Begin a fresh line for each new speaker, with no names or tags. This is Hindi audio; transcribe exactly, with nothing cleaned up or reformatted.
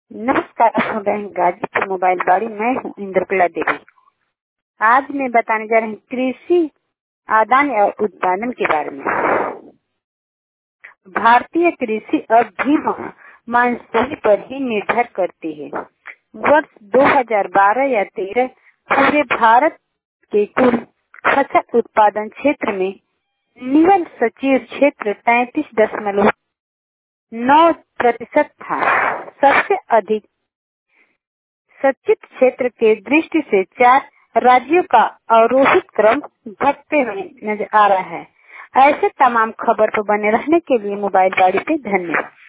नमस्कार बैंक गाजीपुर मोबाइल बाड़ी। मैं हूँ इंद्रकला देवी। आज मैं बताने जा रही हूँ कृषि आदान और उत्पादन के बारे में। भारतीय कृषि अब भी मानसून पर ही निर्भर करती है। वर्ष दो हज़ार बारह या तेरह पूरे भारत के कुल फसल उत्पादन क्षेत्र में निवल सचिव क्षेत्र तैतीस दशमलव नौ प्रतिशत था। सबसे अधिक सचित क्षेत्र के दृष्टि से चार राज्यों का अवरोहित क्रम घटते हुए नजर आ रहा है। ऐसे तमाम खबर पर बने रहने के लिए मोबाइल बाड़ी पे धन्यवाद।